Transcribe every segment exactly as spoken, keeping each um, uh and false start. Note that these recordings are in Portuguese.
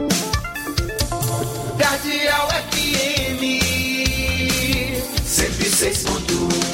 Cardeal F M cento e seis ponto um.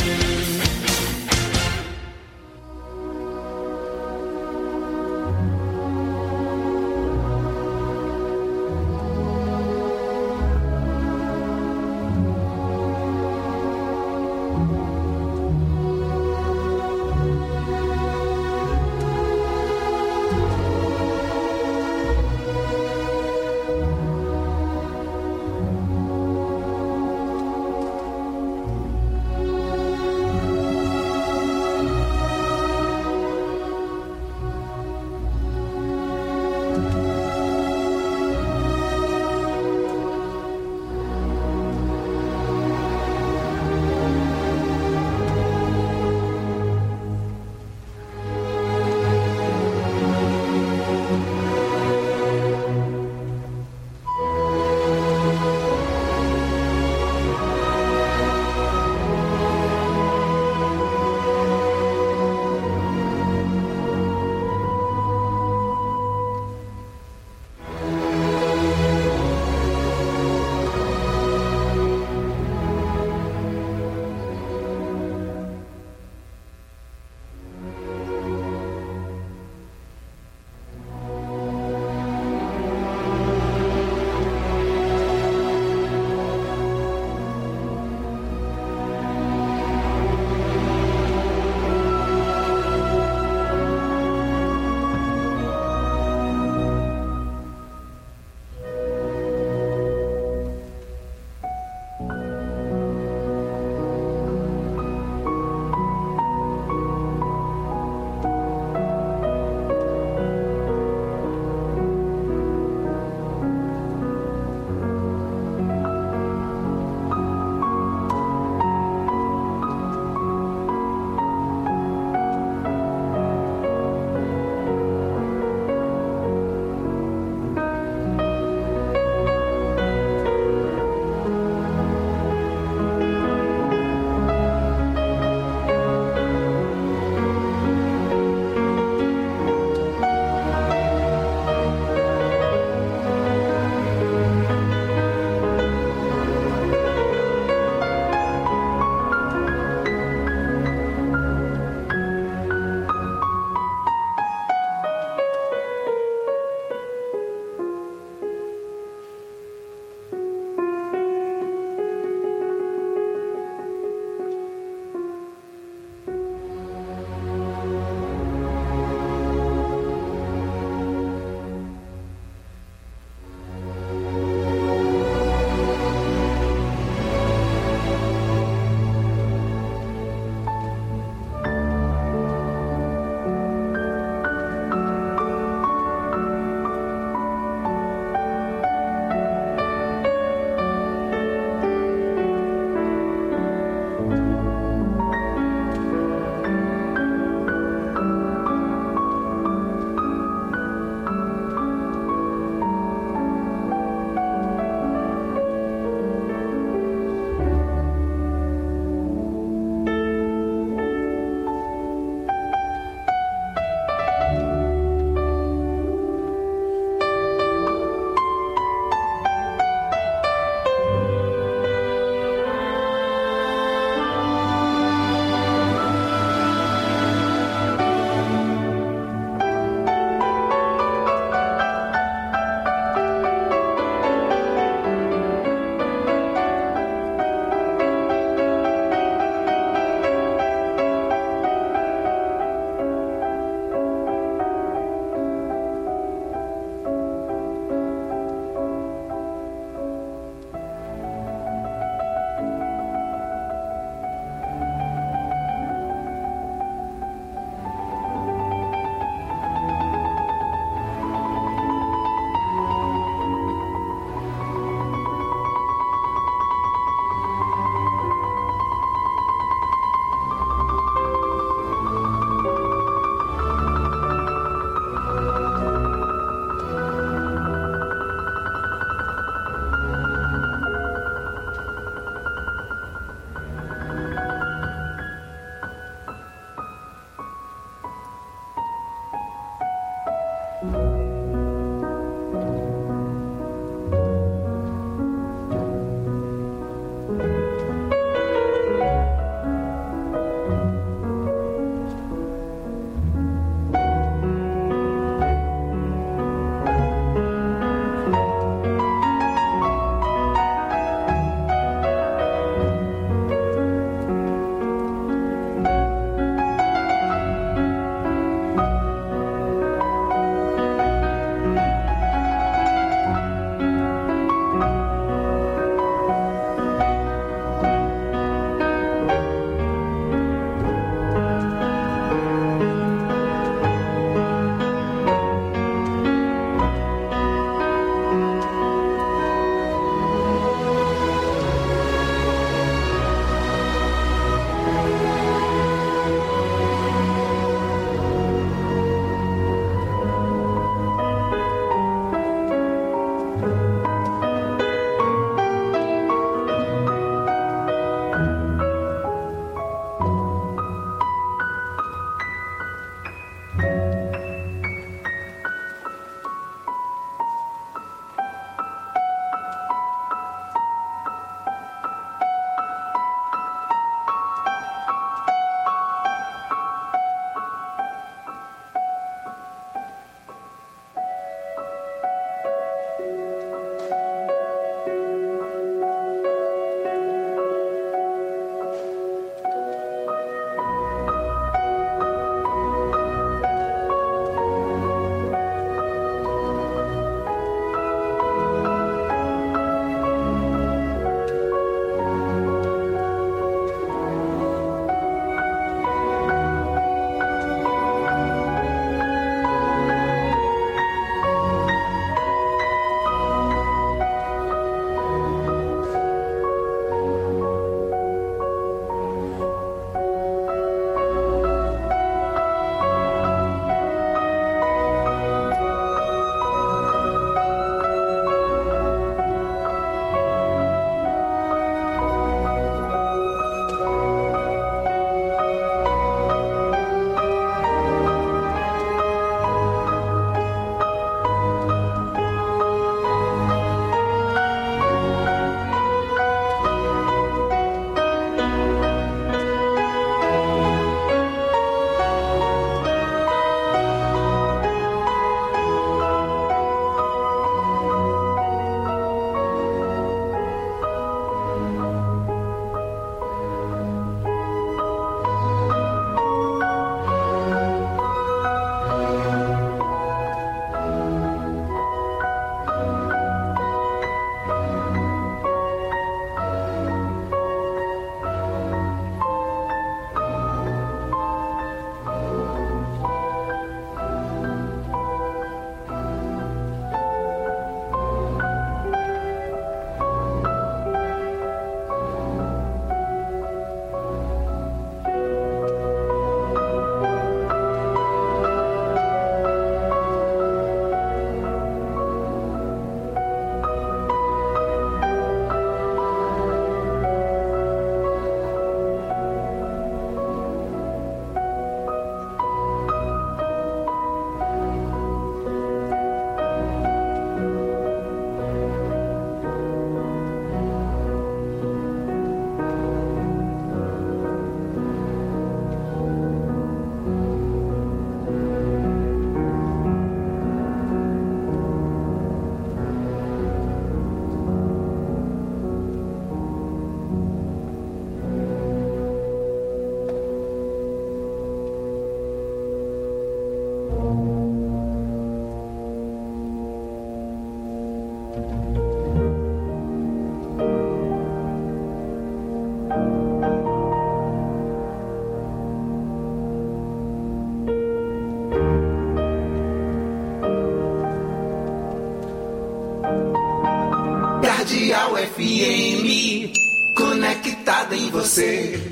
Capital F M, conectada em você.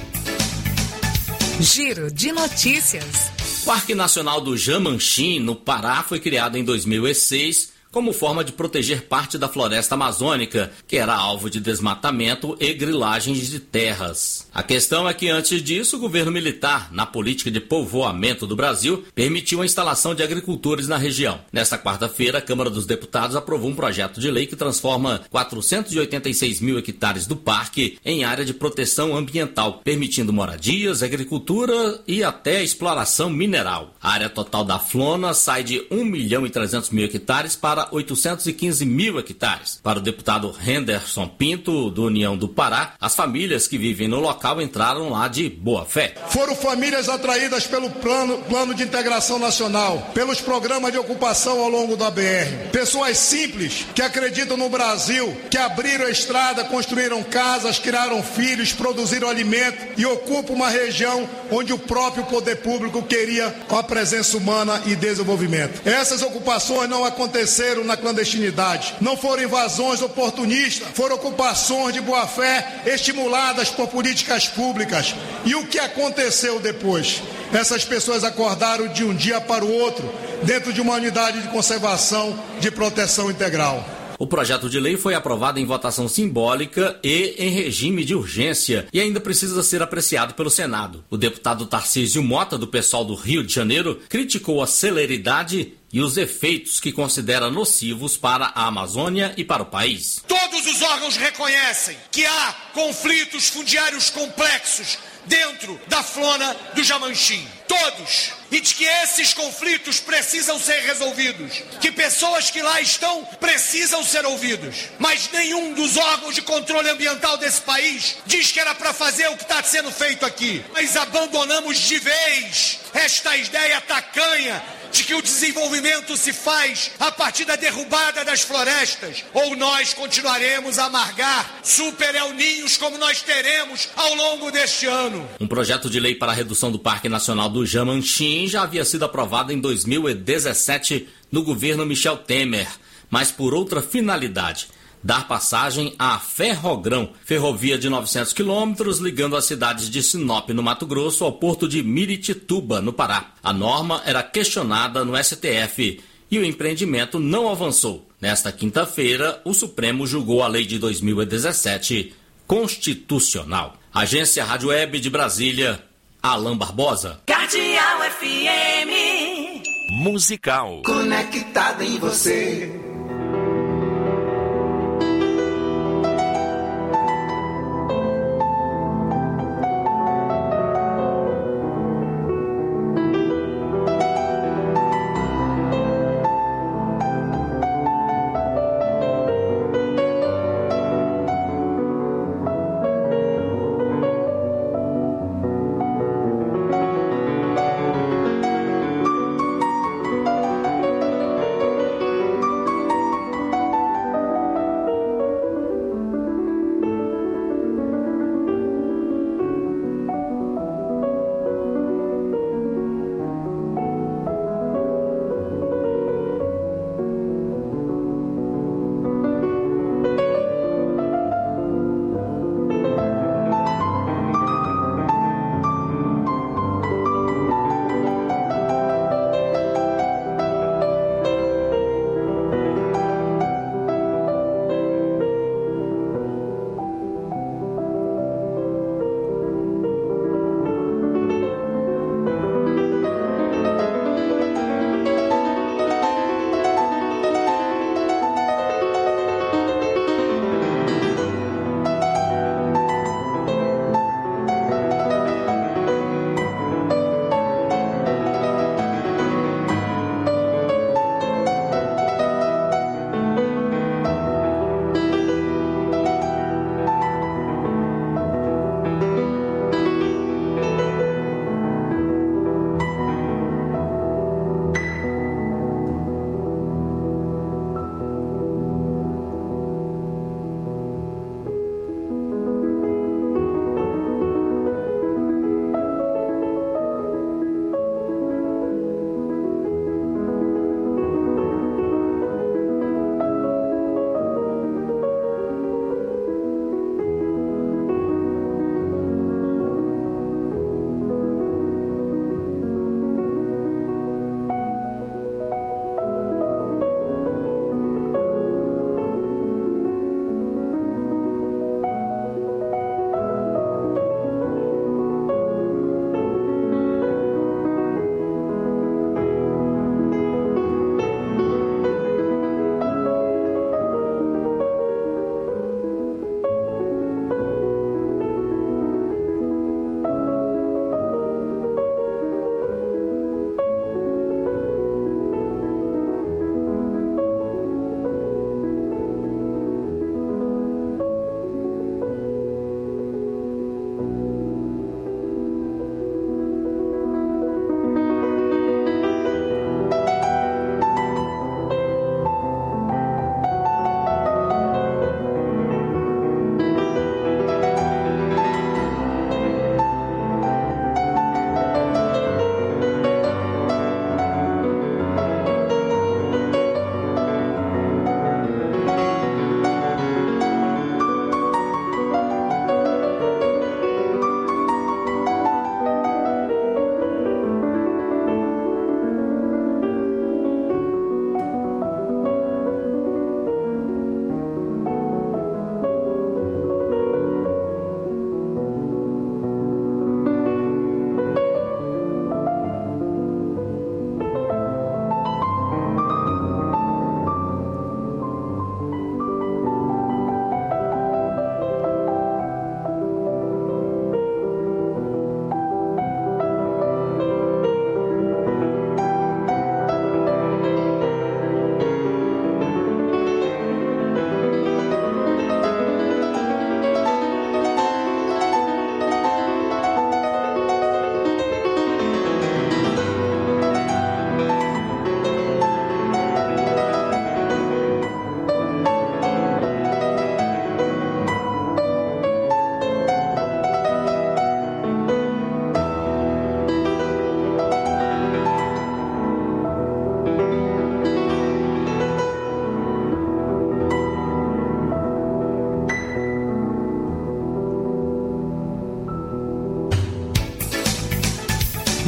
Giro de notícias. O Parque Nacional do Jamanchim, no Pará, foi criado em dois mil e seis como forma de proteger parte da floresta amazônica, que era alvo de desmatamento e grilagens de terras. A questão é que antes disso, o governo militar, na política de povoamento do Brasil, permitiu a instalação de agricultores na região. Nesta quarta-feira, a Câmara dos Deputados aprovou um projeto de lei que transforma quatrocentos e oitenta e seis mil hectares do parque em área de proteção ambiental, permitindo moradias, agricultura e até exploração mineral. A área total da Flona sai de um milhão e trezentos mil hectares para oitocentos e quinze mil hectares. Para o deputado Henderson Pinto, do União do Pará, as famílias que vivem no local entraram lá de boa fé. Foram famílias atraídas pelo plano, plano de integração nacional, pelos programas de ocupação ao longo da B R. Pessoas simples que acreditam no Brasil, que abriram a estrada, construíram casas, criaram filhos, produziram alimento e ocupam uma região onde o próprio poder público queria a presença humana e desenvolvimento. Essas ocupações não aconteceram na clandestinidade. Não foram invasões oportunistas, foram ocupações de boa-fé estimuladas por políticas públicas. E o que aconteceu depois? Essas pessoas acordaram de um dia para o outro dentro de uma unidade de conservação de proteção integral. O projeto de lei foi aprovado em votação simbólica e em regime de urgência e ainda precisa ser apreciado pelo Senado. O deputado Tarcísio Mota, do PSOL do Rio de Janeiro, criticou a celeridade e os efeitos que considera nocivos para a Amazônia e para o país. Todos os órgãos reconhecem que há conflitos fundiários complexos dentro da Flona do Jamanchim. Todos. E de que esses conflitos precisam ser resolvidos. Que pessoas que lá estão precisam ser ouvidos. Mas nenhum dos órgãos de controle ambiental desse país diz que era para fazer o que está sendo feito aqui. Mas abandonamos de vez esta ideia tacanha de que o desenvolvimento se faz a partir da derrubada das florestas, ou nós continuaremos a amargar super El Ninhos como nós teremos ao longo deste ano. Um projeto de lei para a redução do Parque Nacional do Jamanchim já havia sido aprovado em dois mil e dezessete no governo Michel Temer, mas por outra finalidade: dar passagem à Ferrogrão, ferrovia de novecentos quilômetros ligando as cidades de Sinop, no Mato Grosso, ao porto de Miritituba, no Pará. A norma era questionada no S T F e o empreendimento não avançou. Nesta quinta-feira, o Supremo julgou a lei de dois mil e dezessete constitucional. Agência Rádio Web de Brasília, Alain Barbosa. Capital F M. Musical. Conectada em você.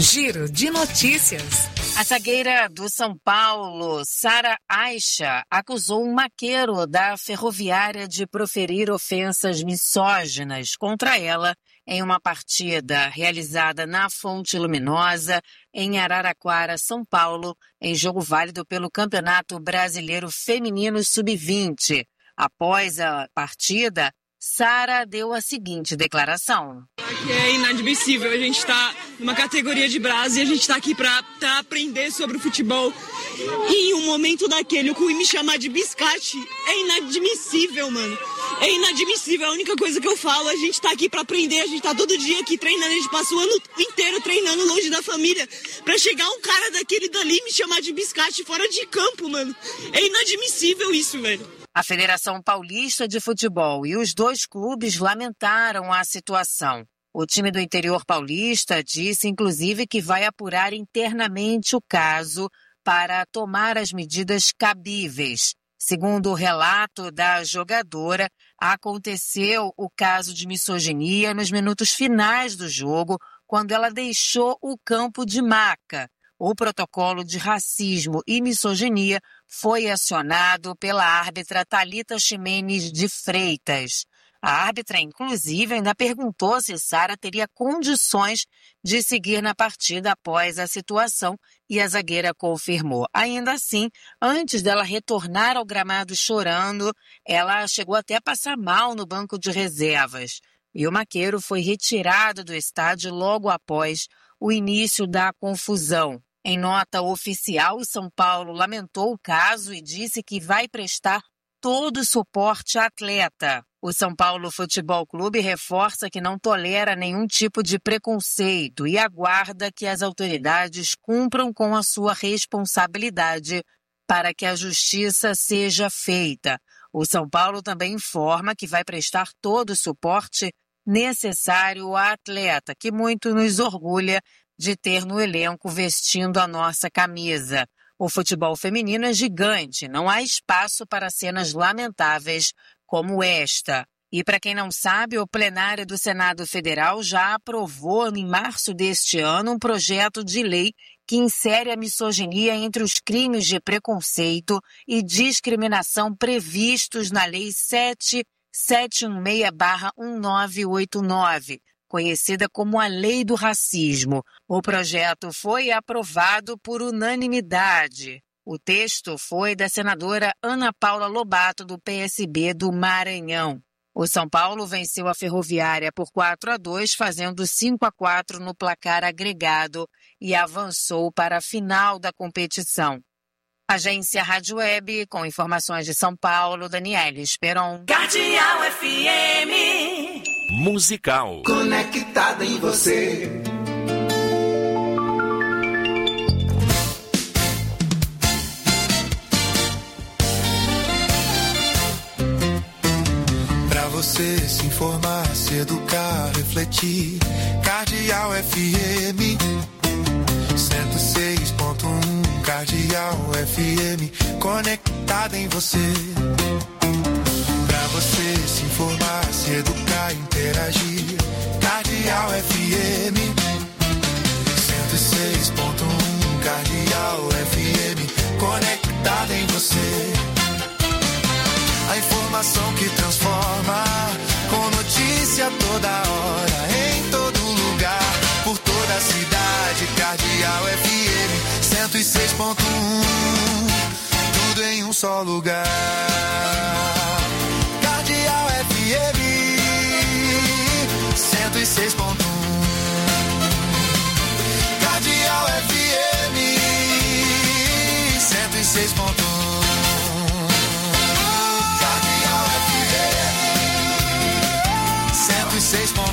Giro de notícias. A zagueira do São Paulo, Sara Aicha, acusou um maqueiro da Ferroviária de proferir ofensas misóginas contra ela em uma partida realizada na Fonte Luminosa, em Araraquara, São Paulo, em jogo válido pelo Campeonato Brasileiro Feminino sub vinte. Após a partida, Sara deu a seguinte declaração. Que é inadmissível, a gente está numa categoria de brasa e a gente está aqui para aprender sobre o futebol. E em um momento daquele, o Cui me chamar de biscate é inadmissível, mano. É inadmissível, a única coisa que eu falo, a gente tá aqui pra aprender, a gente tá todo dia aqui treinando, a gente passa o ano inteiro treinando longe da família, pra chegar um cara daquele dali e me chamar de biscate fora de campo, mano. É inadmissível isso, velho. A Federação Paulista de Futebol e os dois clubes lamentaram a situação. O time do interior paulista disse, inclusive, que vai apurar internamente o caso para tomar as medidas cabíveis. Segundo o relato da jogadora, aconteceu o caso de misoginia nos minutos finais do jogo, quando ela deixou o campo de maca. O protocolo de racismo e misoginia foi acionado pela árbitra Thalita Ximenes de Freitas. A árbitra, inclusive, ainda perguntou se Sara teria condições de seguir na partida após a situação e a zagueira confirmou. Ainda assim, antes dela retornar ao gramado chorando, ela chegou até a passar mal no banco de reservas. E o maqueiro foi retirado do estádio logo após o início da confusão. Em nota oficial, o São Paulo lamentou o caso e disse que vai prestar todo o suporte à atleta. O São Paulo Futebol Clube reforça que não tolera nenhum tipo de preconceito e aguarda que as autoridades cumpram com a sua responsabilidade para que a justiça seja feita. O São Paulo também informa que vai prestar todo o suporte necessário à atleta, que muito nos orgulha de ter no elenco vestindo a nossa camisa. O futebol feminino é gigante, não há espaço para cenas lamentáveis como esta. E para quem não sabe, o plenário do Senado Federal já aprovou em março deste ano um projeto de lei que insere a misoginia entre os crimes de preconceito e discriminação previstos na Lei sete mil setecentos e dezesseis barra mil novecentos e oitenta e nove, conhecida como a Lei do Racismo. O projeto foi aprovado por unanimidade. O texto foi da senadora Ana Paula Lobato, do P S B do Maranhão. O São Paulo venceu a Ferroviária por quatro a dois, fazendo cinco a quatro no placar agregado e avançou para a final da competição. Agência Rádio Web, com informações de São Paulo, Daniela Esperon. Cardeal F M. Musical. Conectada em você. Pra você se informar, se educar, refletir. Cardeal F M. cento e seis ponto um. Cardeal F M. Conectada em você. Pra você se informar, se educar, interagir. Cardeal F M cento e seis ponto um. Cardeal F M. Conectada em você. A informação que transforma, com notícia toda hora, em todo lugar, por toda a cidade. Cardeal F M cento e seis ponto um. Tudo em um só lugar. Cardeal F M cento e seis ponto um. Cardeal F M cento e seis ponto um. Cardeal F M cento e seis ponto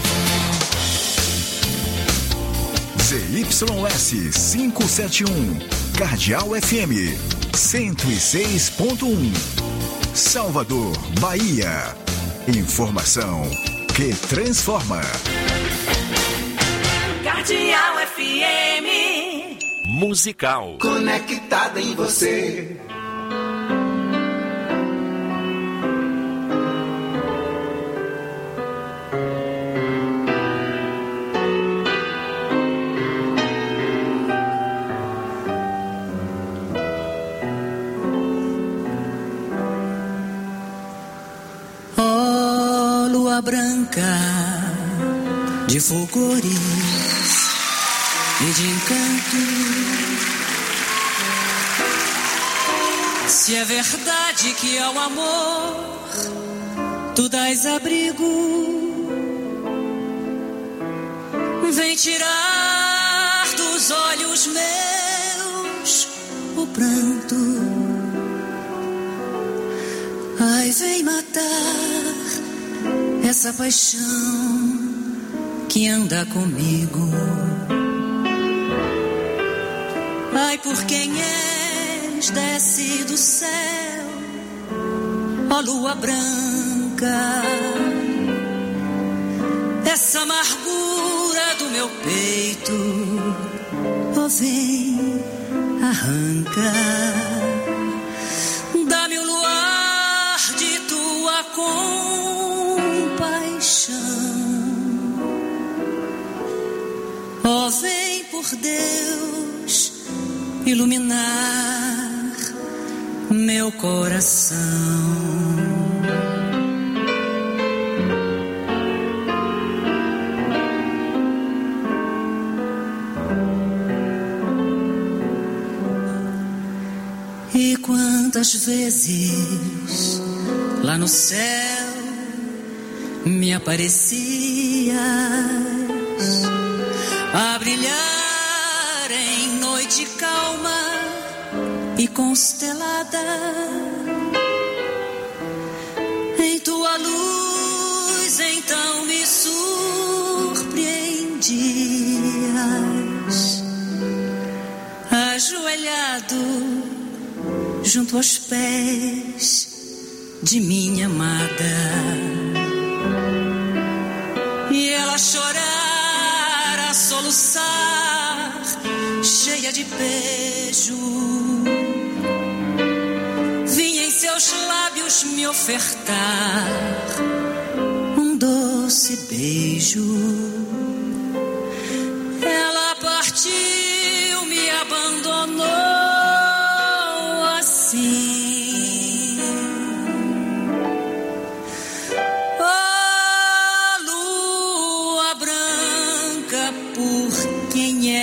um. Z Y S quinhentos e setenta e um. Cardeal F M cento e seis ponto um. Salvador, Bahia. Informação que transforma. Cardeal F M. Musical. Conectada em você. lua branca de fulgores e de encanto. Se é verdade que ao amor tu dás abrigo, vem tirar dos olhos meus o pranto. Ai, vem matar essa paixão que anda comigo. Ai, por quem és, desce do céu, ó lua branca, essa amargura do meu peito, ó vem, arranca, dá-me o luar de tua compaixão, ó vem por Deus iluminar meu coração. E quantas vezes lá no céu me aparecias a brilhar em noite calma e constelada, em tua luz então me surpreendias, ajoelhado junto aos pés de minha amada, e ela chorar a soluçar, cheia de beijo, vinha em seus lábios me ofertar um doce beijo. Ela partiu, me abandonou assim. Oh, lua branca, por quem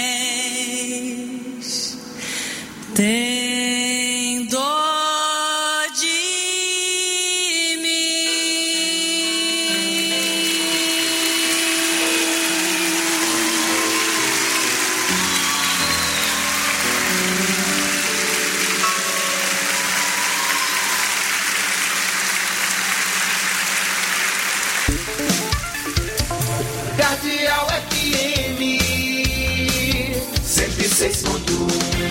és, tem dó de mim. Cardeal F M cento e seis ponto um.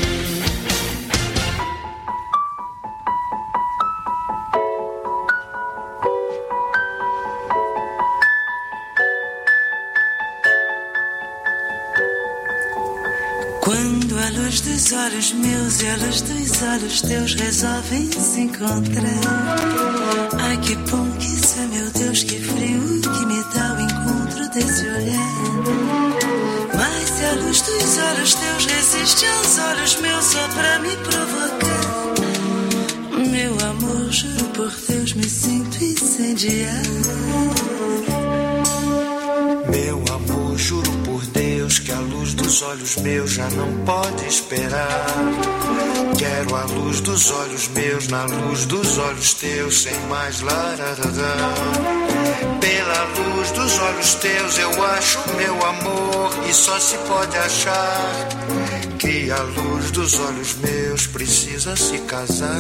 Quando a luz dos olhos meus e a luz dos olhos teus resolvem se encontrar, ai que bom que isso é, meu Deus, que frio que me dá o encontro desse olhar. Mas se a luz dos olhos teus resiste aos olhos meus só pra me provocar, meu amor, juro por Deus, me sinto incendiar. Meu amor, juro por Deus que a luz dos olhos meus já não pode esperar. Quero a luz dos olhos meus na luz dos olhos teus, sem mais lararará. Pela luz dos olhos teus eu acho meu amor, e só se pode achar que a luz dos olhos meus precisa se casar.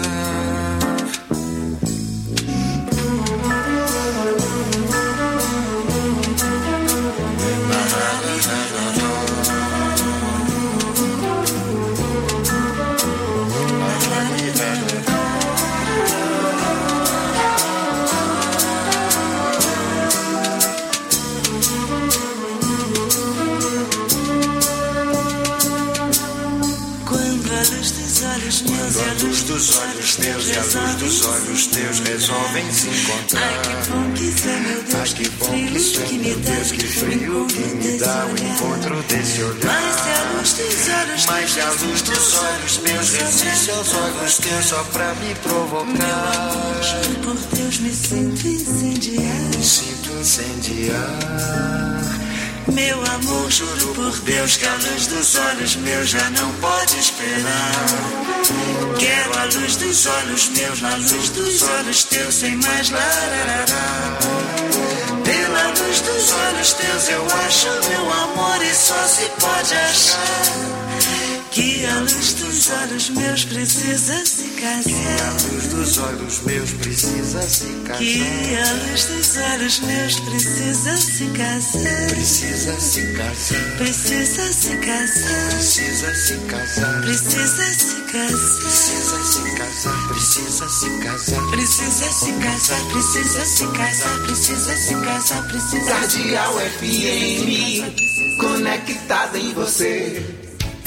Quando a luz dos olhos meus e a luz dos olhos teus e a luz dos olhos teus resolvem se encontrar. Ai, que bom que isso é, meu Deus, que frio que me dá, que frio que me dá o encontro desse olhar. Mas se a luz dos olhos, mas se a luz dos olhos meus resiste aos olhos teus só pra me provocar. Meu amor, juro por Deus, me sinto incendiar. Me sinto incendiar. Meu amor, juro por Deus que a luz dos olhos meus já não pode esperar. Quero a luz dos olhos meus, na luz dos olhos teus, sem mais lararará. Pela luz dos olhos teus eu acho meu amor e só se pode achar que a luz dos olhos meus precisa se casar. Que a luz dos olhos meus precisa se casar. Que a luz dos olhos meus precisa se casar. Precisa se casar. Precisa se casar. Precisa se casar. Precisa se casar. Precisa se casar. Precisa se casar. Precisa se casar. Precisa se casar. Precisa se casar. Cardeal F M, conectada em você.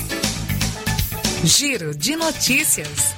Giro de notícias.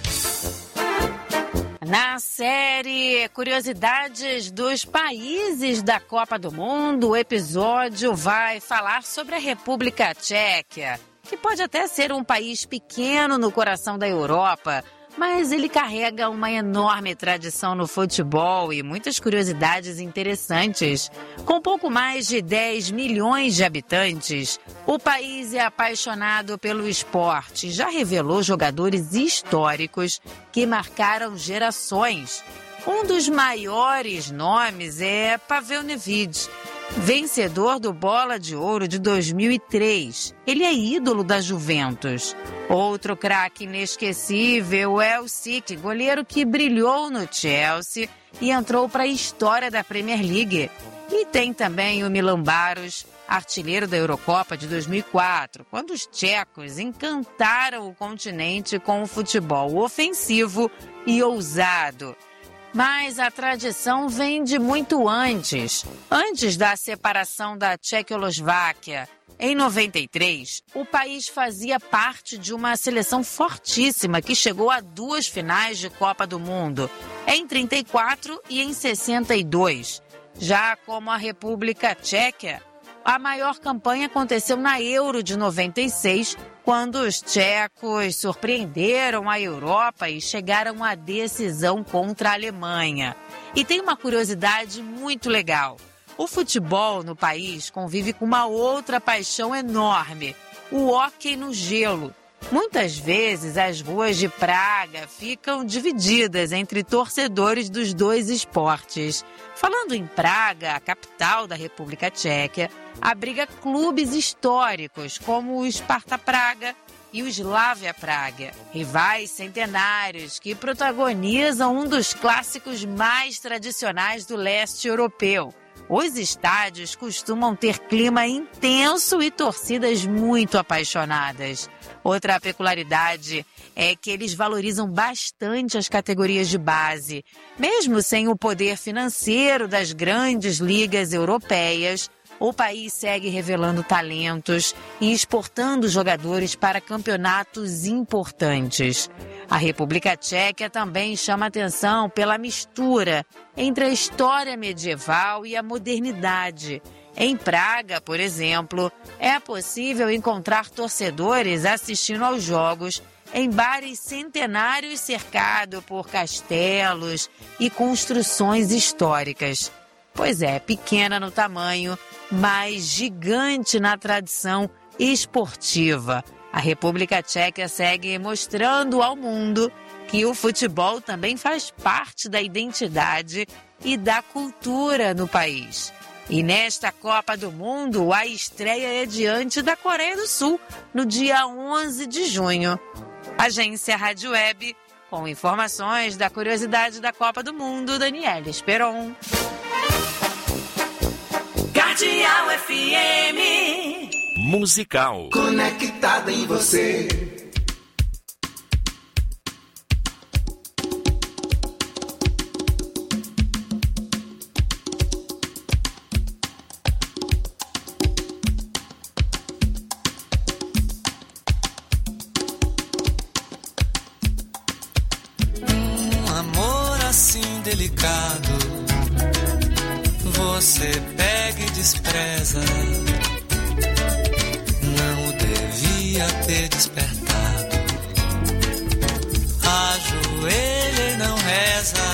Na série Curiosidades dos Países da Copa do Mundo, o episódio vai falar sobre a República Tcheca, que pode até ser um país pequeno no coração da Europa, mas ele carrega uma enorme tradição no futebol e muitas curiosidades interessantes. Com pouco mais de dez milhões de habitantes, o país é apaixonado pelo esporte e já revelou jogadores históricos que marcaram gerações. Um dos maiores nomes é Pavel Nedved, vencedor do Bola de Ouro de dois mil e três. Ele é ídolo da Juventus. Outro craque inesquecível é o Sick, goleiro que brilhou no Chelsea e entrou para a história da Premier League. E tem também o Milan Baros, artilheiro da Eurocopa de dois mil e quatro, quando os tchecos encantaram o continente com o futebol ofensivo e ousado. Mas a tradição vem de muito antes. Antes da separação da Tchecoslováquia, em noventa e três, o país fazia parte de uma seleção fortíssima que chegou a duas finais de Copa do Mundo, em trinta e quatro e em sessenta e dois. Já como a República Tcheca, a maior campanha aconteceu na Euro de noventa e seis, quando os tchecos surpreenderam a Europa e chegaram à decisão contra a Alemanha. E tem uma curiosidade muito legal. O futebol no país convive com uma outra paixão enorme, o hóquei no gelo. Muitas vezes as ruas de Praga ficam divididas entre torcedores dos dois esportes. Falando em Praga, a capital da República Tcheca, abriga clubes históricos como o Sparta Praga e o Slavia Praga, rivais centenários que protagonizam um dos clássicos mais tradicionais do leste europeu. Os estádios costumam ter clima intenso e torcidas muito apaixonadas. Outra peculiaridade é que eles valorizam bastante as categorias de base. Mesmo sem o poder financeiro das grandes ligas europeias, o país segue revelando talentos e exportando jogadores para campeonatos importantes. A República Tcheca também chama atenção pela mistura entre a história medieval e a modernidade. Em Praga, por exemplo, é possível encontrar torcedores assistindo aos jogos em bares centenários cercados por castelos e construções históricas. Pois é, pequena no tamanho, mas gigante na tradição esportiva. A República Tcheca segue mostrando ao mundo que o futebol também faz parte da identidade e da cultura no país. E nesta Copa do Mundo, a estreia é diante da Coreia do Sul, no dia onze de junho. Agência Rádio Web, com informações da curiosidade da Copa do Mundo, Daniela Esperon. Cardeal F M Musical. Conectada em você. delicado. Você pega e despreza. Não o devia ter despertado. Ajoelha e não reza.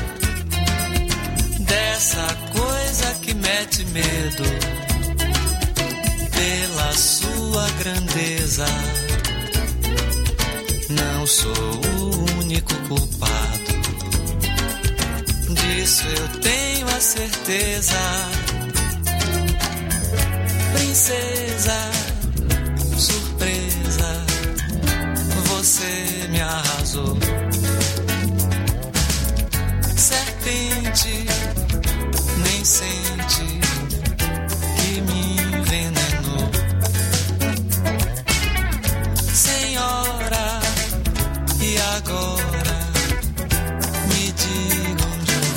Dessa coisa que mete medo. Pela sua grandeza. Não sou o único culpado. Disso eu tenho a certeza. Princesa, surpresa, você me arrasou. Serpente, nem sente que me envenenou. Senhora, e agora me diga onde eu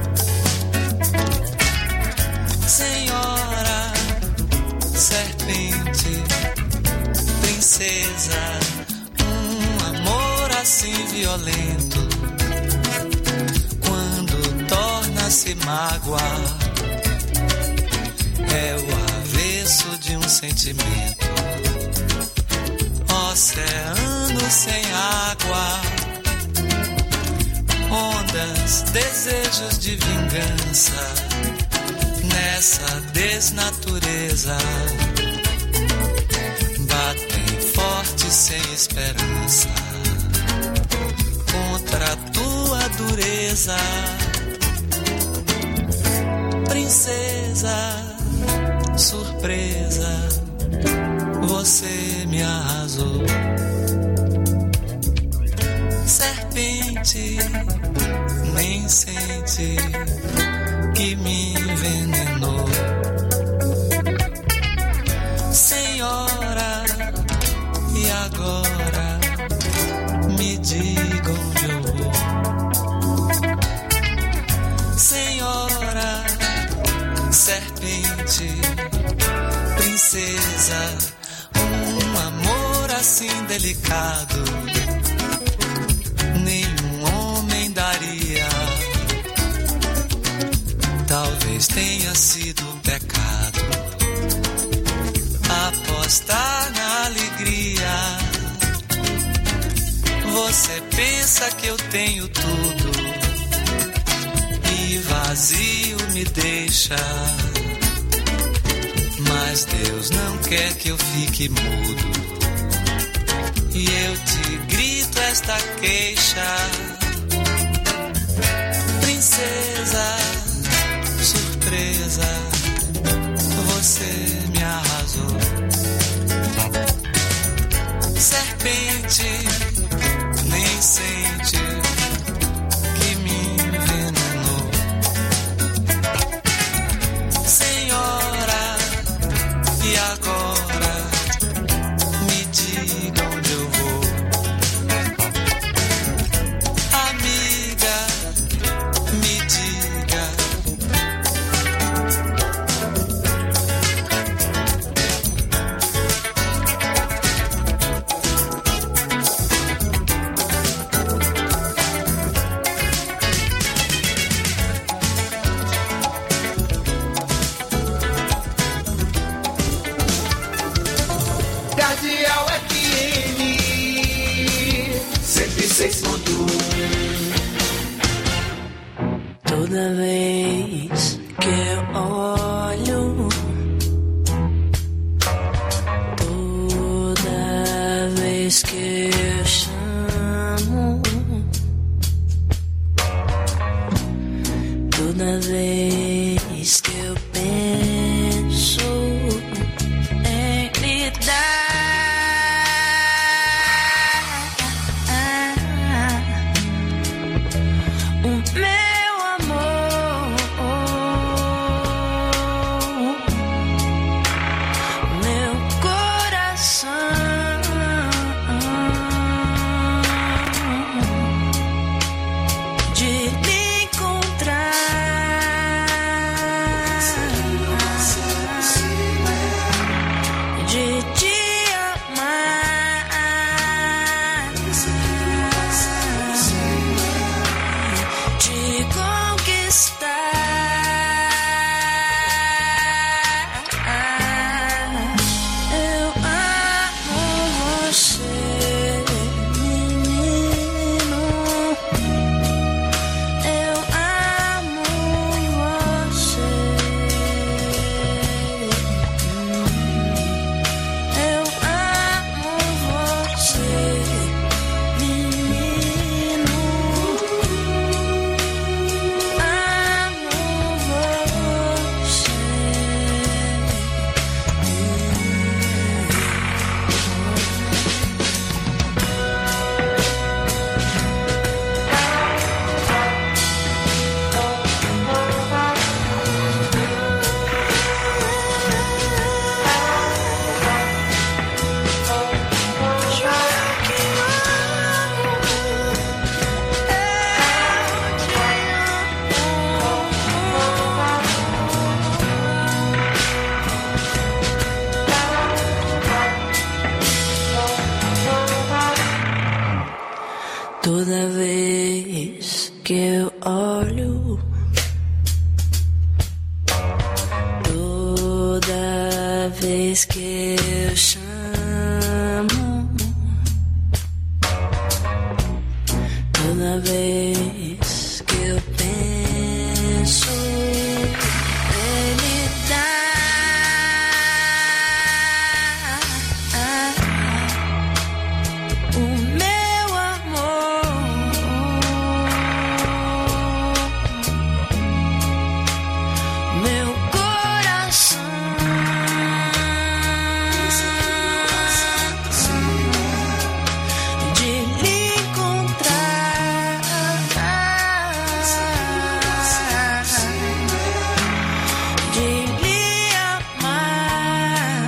vou. Senhora, serpente, princesa, um amor assim violento, quando torna-se mágoa, é o avesso de um sentimento. Oceano sem água, ondas, desejos de vingança, nessa desnatureza, batem forte sem esperança, contra a tua dureza. Princesa, surpresa, você me arrasou. Serpente, nem sente que me envenenou. Senhora, e agora me diga onde eu vou. Senhora, serpente, princesa, um amor assim delicado, nenhum homem daria. Talvez tenha sido um pecado apostar na alegria. Você pensa que eu tenho tudo e vazio me deixa. Mas Deus não quer que eu fique mudo, e eu te grito esta queixa. Princesa, surpresa, você me arrasou. Serpente, nem sente que me envenenou. Senhora, e agora me diga onde eu vou. Amiga, me diga. Cardeal F M cento e seis ponto um. Toda vez que eu olho, toda vez que eu chamo, toda vez que eu penso em lhe dar o meu amor, meu coração Toda vez que eu olho, toda vez que eu chamo, toda vez que eu penso, ele dá o meu amor, meu coração. De lhe encontrar, de lhe amar,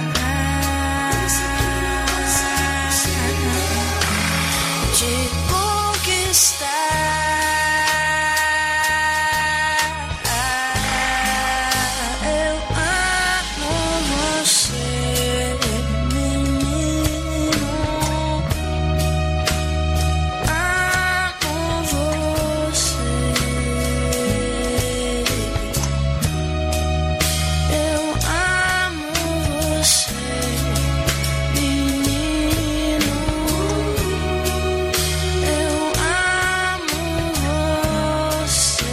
de conquistar. Eu amo você, menino. Amo você. Eu amo você, menino. Eu amo você.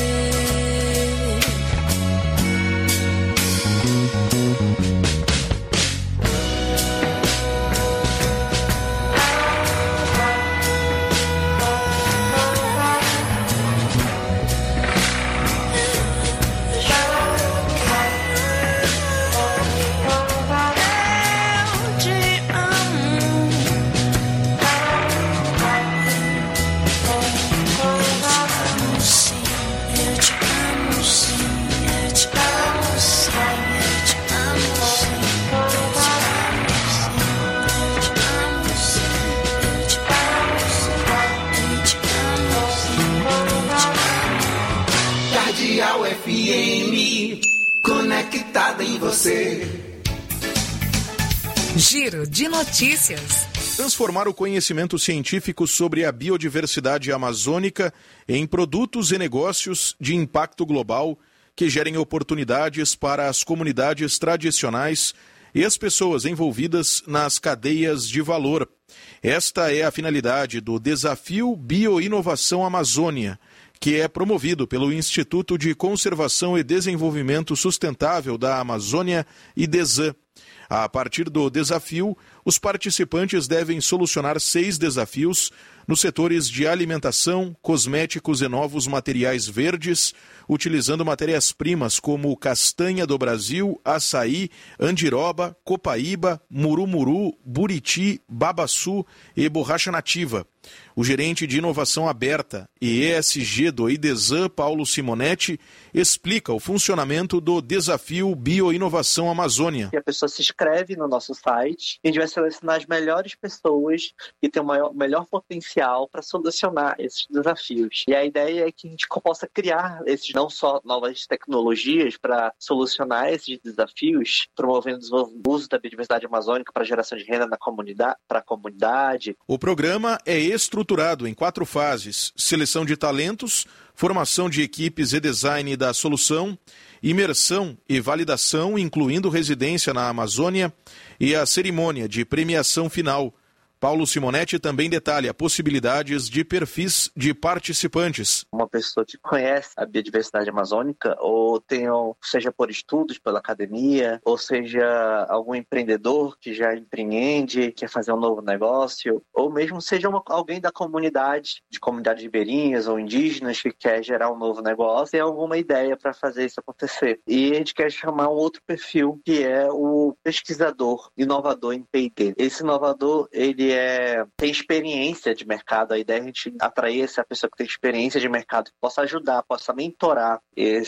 Eu te amo. Eu te amo sim, eu te amo sim, eu te amo sim, eu te amo sim, eu te amo sim, eu te amo sim, eu te amo. Cardeal F M, conectada em você. Giro de notícias. Transformar o conhecimento científico sobre a biodiversidade amazônica em produtos e negócios de impacto global que gerem oportunidades para as comunidades tradicionais e as pessoas envolvidas nas cadeias de valor. Esta é a finalidade do Desafio Bioinovação Amazônia, que é promovido pelo Instituto de Conservação e Desenvolvimento Sustentável da Amazônia, IDESAN. A partir do desafio, os participantes devem solucionar seis desafios nos setores de alimentação, cosméticos e novos materiais verdes, utilizando matérias-primas como castanha do Brasil, açaí, andiroba, copaíba, murumuru, buriti, babaçu e borracha nativa. O gerente de inovação aberta e E S G do IDESAN, Paulo Simonetti, explica o funcionamento do Desafio Bioinovação Amazônia. A pessoa se inscreve no nosso site e a gente vai selecionar as melhores pessoas que têm o maior, melhor potencial para solucionar esses desafios. E a ideia é que a gente possa criar esses, não só novas tecnologias para solucionar esses desafios, promovendo o uso da biodiversidade amazônica para geração de renda na comunidade, para a comunidade. O programa é estruturado em quatro fases: seleção de talentos, formação de equipes e design da solução, imersão e validação, incluindo residência na Amazônia, e a cerimônia de premiação final. Paulo Simonetti também detalha possibilidades de perfis de participantes. Uma pessoa que conhece a biodiversidade amazônica, ou tenha, seja por estudos pela academia, ou seja algum empreendedor que já empreende, quer fazer um novo negócio, ou mesmo seja uma, alguém da comunidade, de comunidades ribeirinhas ou indígenas que quer gerar um novo negócio, tem alguma ideia para fazer isso acontecer. E a gente quer chamar um outro perfil, que é o pesquisador inovador em P e T. Esse inovador, ele é, tem experiência de mercado. A ideia é a gente atrair essa pessoa que tem experiência de mercado, que possa ajudar, possa mentorar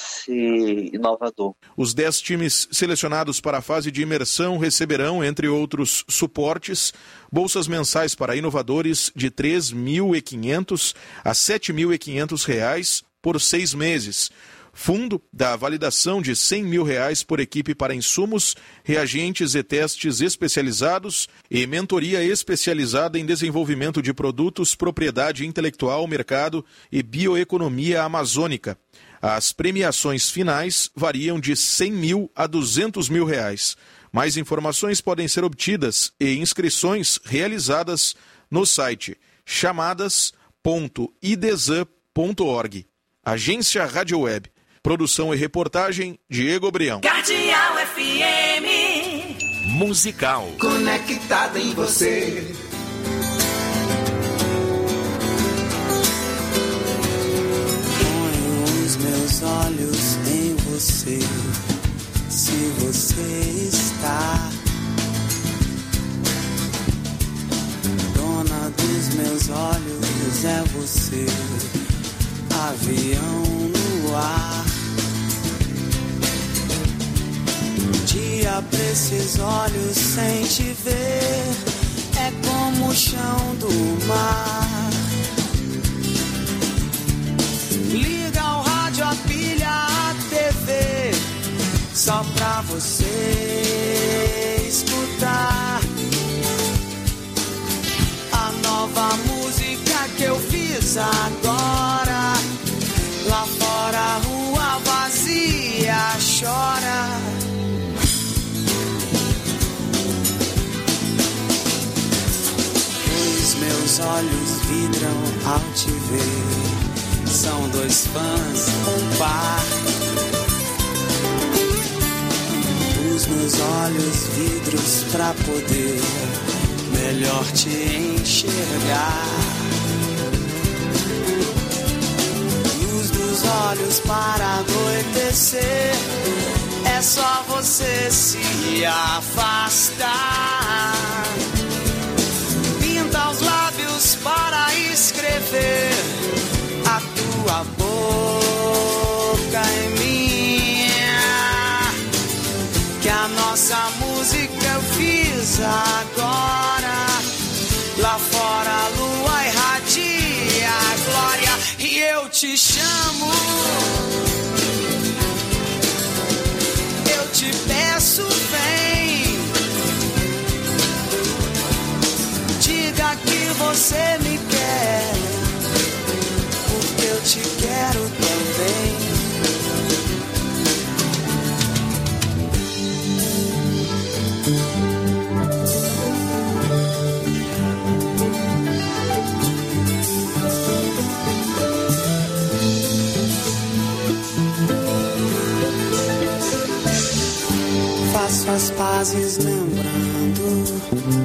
esse inovador. Os dez times selecionados para a fase de imersão receberão, entre outros suportes, bolsas mensais para inovadores de três mil e quinhentos a sete mil e quinhentos reais por seis meses. fundo da validação de cem mil reais por equipe para insumos, reagentes e testes especializados e mentoria especializada em desenvolvimento de produtos, propriedade intelectual, mercado e bioeconomia amazônica. As premiações finais variam de cem mil a duzentos mil reais. Mais informações podem ser obtidas e inscrições realizadas no site chamadas ponto idesam ponto org. Agência Rádio Web. Produção e reportagem, Diego Brião. Cardeal F M. Musical. Conectado em você. Ponho os meus olhos em você. Se você está dona dos meus olhos, é você. Avião no ar. Um dia pra esses olhos sem te ver é como o chão do mar. Liga o rádio, a pilha, a T V, só pra você escutar a nova música que eu fiz agora. Lá fora a rua vazia chora. Os meus olhos vidram ao te ver. São dois fãs, um par. Os meus olhos vidros pra poder melhor te enxergar. Olhos para anoitecer, é só você se afastar. Pinta os lábios para escrever a tua boca em minha, que a nossa música eu fiz agora. Lá fora a lua irradia a glória e eu te chamo, eu te peço, vem, diga que você me quer, porque eu te quero também. Faço as pazes lembrando,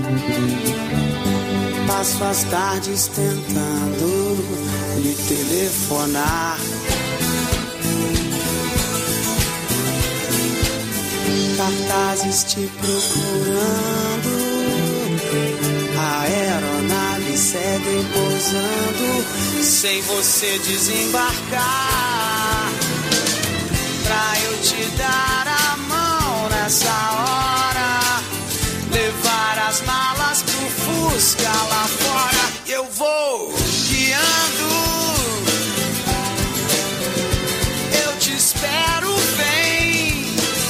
passo as tardes tentando lhe telefonar. Cartazes te procurando, a aeronave segue pousando, sem você desembarcar, pra eu te dar a mão nessa hora, levar as malas pro Fusca lá fora. Eu vou guiando, eu te espero, vem,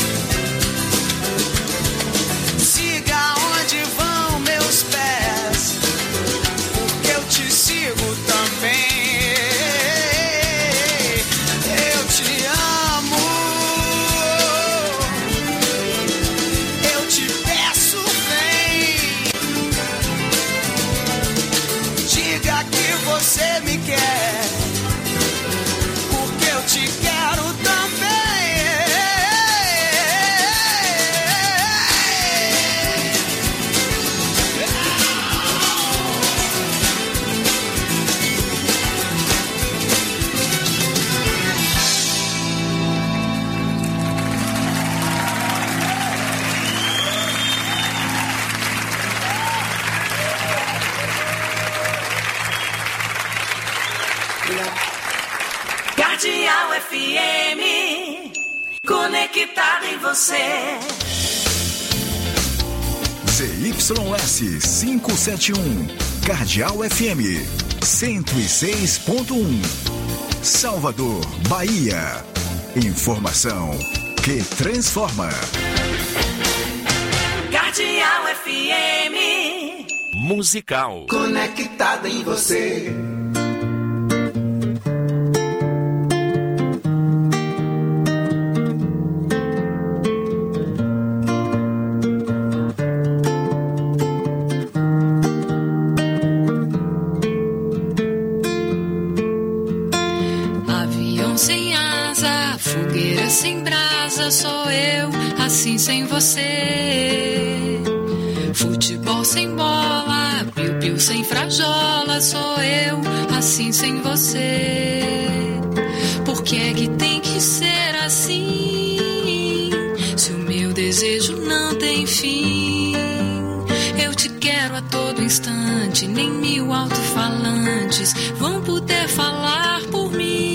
siga onde vão meus pés, porque eu te sigo também. Eu te amo, eu te peço, vem, diga que você me quer, porque eu te quero também. Cardeal F M, conectado em você. Z Y S quinhentos e setenta e um, Cardeal F M, cento e seis ponto um, Salvador, Bahia. Informação que transforma. Cardeal F M. Musical. Conectada em você. Sem brasa sou eu, assim sem você. Futebol sem bola, piu-piu sem frajola, sou eu, assim sem você. Por que é que tem que ser assim? Se o meu desejo não tem fim. Eu te quero a todo instante, nem mil alto-falantes vão poder falar por mim.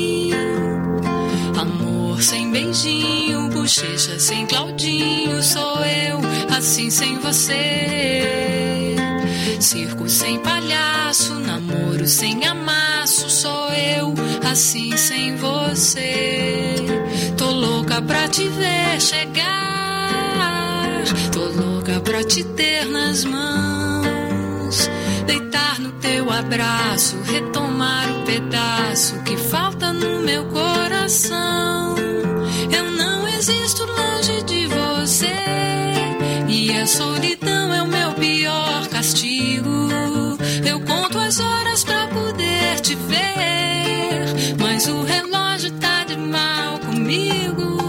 Amor sem beijinho, bochecha sem Claudinho, sou eu, assim sem você. Circo sem palhaço, namoro sem amasso, sou eu, assim sem você. Tô louca pra te ver chegar, tô louca pra te ter nas mãos, deitar no teu abraço, retomar o pedaço que falta no meu coração. Eu não existo longe de você, e a solidão é o meu pior castigo. Eu conto as horas pra poder te ver, mas o relógio tá de mal comigo.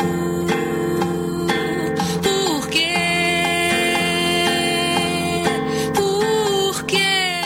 Por quê? Por quê?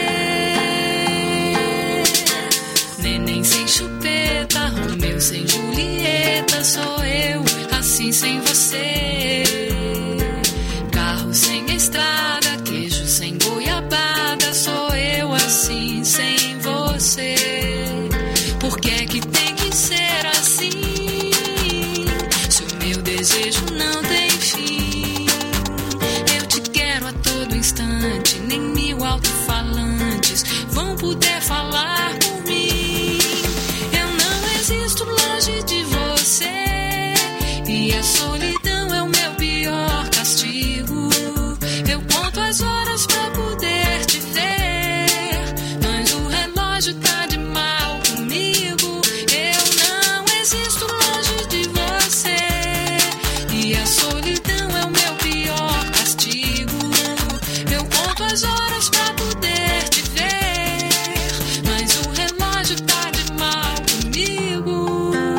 Neném sem chupeta, Romeu sem Julieta, sou eu, assim sem você. Carro sem estrada, queijo sem goiabada, sou eu, assim sem você. Por que é que tem que ser assim? Se o meu desejo não tem fim. Eu te quero a todo instante, nem mil alto-falantes vão poder falar por mim. Eu não existo longe de você, e a solidão é o meu pior castigo. Eu conto as horas pra poder te ver, mas o relógio tá de mal comigo. Eu não existo longe de você, e a solidão é o meu pior castigo. Eu conto as horas pra poder te ver, mas o relógio tá de mal comigo.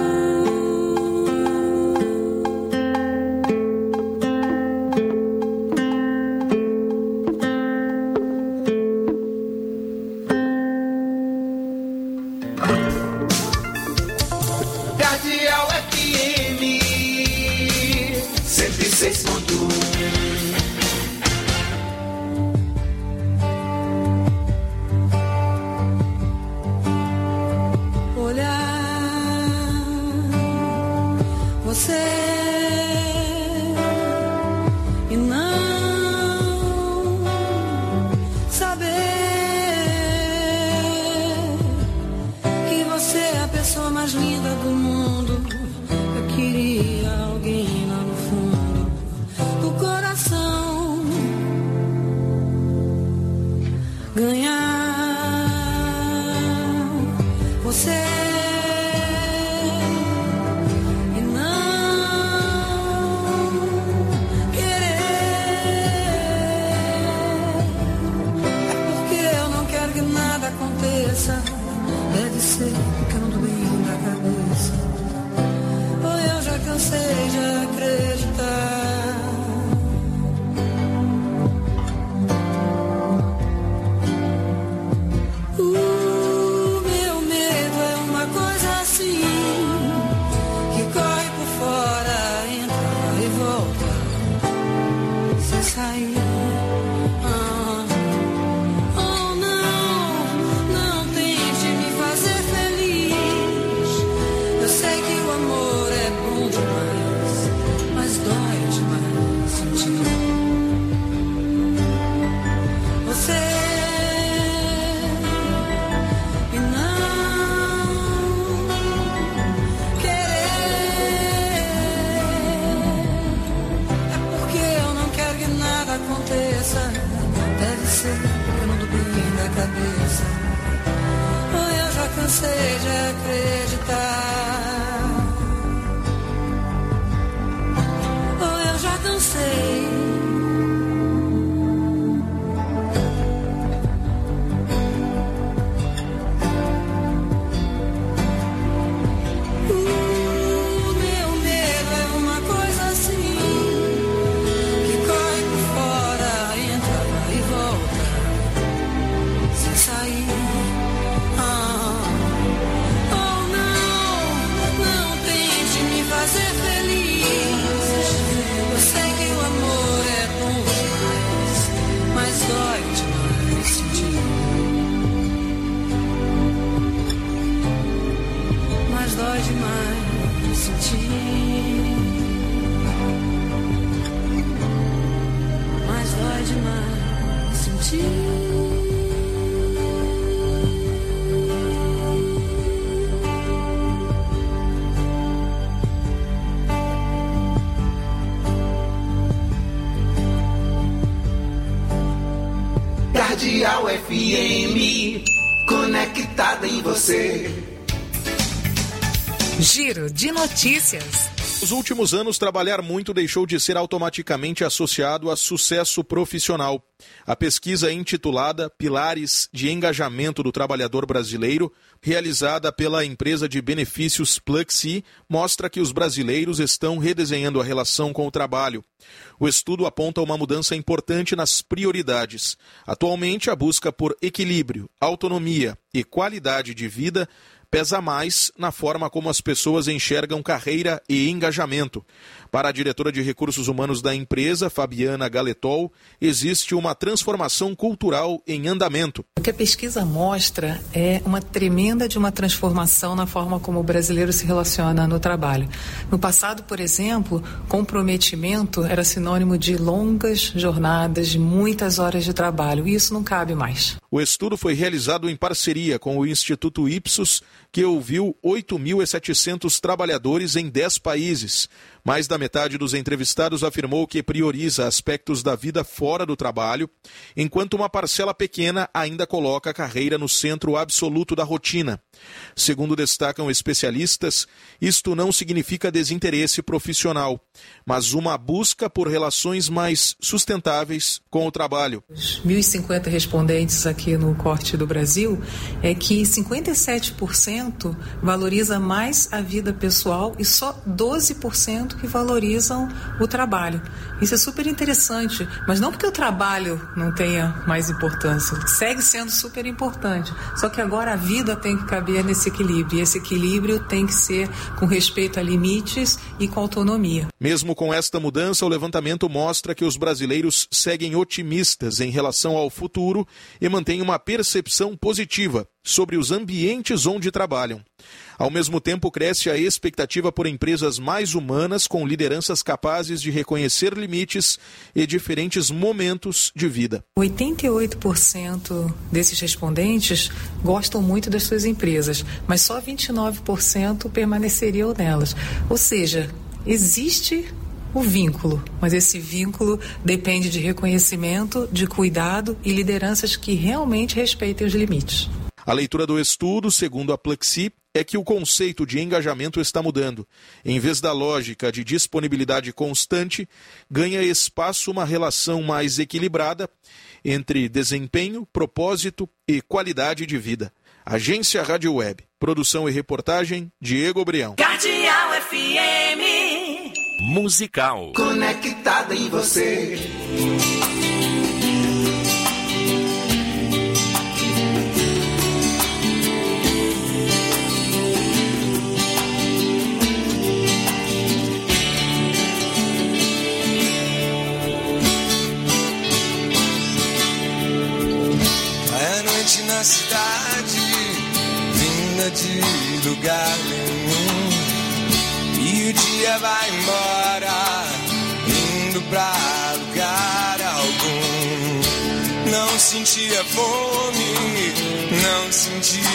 Cardeal F M cento e seis ponto um. Olhar você e não saber que você é a pessoa mais linda do mundo. Eu queria alguém lá no fundo do coração ganhar você e não querer. É porque eu não quero que nada aconteça. Deve ser porque eu não tô bem da cabeça, ou eu já cansei de acreditar. O meu medo é uma coisa assim, que corre por fora, entra e volta, sem sair. Ah. Oh, não, não tente me fazer feliz. Eu sei que o amor é bom demais, mas dói demais sentir você e não querer. cansei de acreditar. Oh, eu já cansei. Cardeal F M, conectada em você. Giro de notícias. Nos últimos anos, trabalhar muito deixou de ser automaticamente associado a sucesso profissional. A pesquisa intitulada Pilares de Engajamento do Trabalhador Brasileiro, realizada pela empresa de benefícios Pluxee, mostra que os brasileiros estão redesenhando a relação com o trabalho. O estudo aponta uma mudança importante nas prioridades. Atualmente, a busca por equilíbrio, autonomia e qualidade de vida pesa mais na forma como as pessoas enxergam carreira e engajamento. Para a diretora de recursos humanos da empresa, Fabiana Galetol, existe uma transformação cultural em andamento. O que a pesquisa mostra é uma tremenda de uma transformação na forma como o brasileiro se relaciona no trabalho. No passado, por exemplo, comprometimento era sinônimo de longas jornadas, de muitas horas de trabalho, e isso não cabe mais. O estudo foi realizado em parceria com o Instituto Ipsos, que ouviu oito mil e setecentos trabalhadores em dez países. Mais da metade dos entrevistados afirmou que prioriza aspectos da vida fora do trabalho, enquanto uma parcela pequena ainda coloca a carreira no centro absoluto da rotina. Segundo destacam especialistas, isto não significa desinteresse profissional, mas uma busca por relações mais sustentáveis com o trabalho. Os mil e cinquenta respondentes aqui no Corte do Brasil é que cinquenta e sete por cento valoriza mais a vida pessoal e só doze por cento que valorizam o trabalho. Isso é super interessante, mas não porque o trabalho não tenha mais importância, segue sendo super importante, só que agora a vida tem que caber nesse equilíbrio, e esse equilíbrio tem que ser com respeito a limites e com autonomia. Mesmo com esta mudança, o levantamento mostra que os brasileiros seguem otimistas em relação ao futuro e mantêm uma percepção positiva sobre os ambientes onde trabalham. Ao mesmo tempo, cresce a expectativa por empresas mais humanas com lideranças capazes de reconhecer limites e diferentes momentos de vida. oitenta e oito por cento desses respondentes gostam muito das suas empresas, mas só vinte e nove por cento permaneceriam nelas. Ou seja, existe o vínculo, mas esse vínculo depende de reconhecimento, de cuidado e lideranças que realmente respeitem os limites. A leitura do estudo, segundo a Pluxee, é que o conceito de engajamento está mudando. Em vez da lógica de disponibilidade constante, ganha espaço uma relação mais equilibrada entre desempenho, propósito e qualidade de vida. Agência Rádio Web. Produção e reportagem, Diego Brião. Cardeal F M. Musical. Conectada em você. Na cidade, vinda de lugar nenhum, e o dia vai embora, indo pra lugar algum. Não sentia fome, não sentia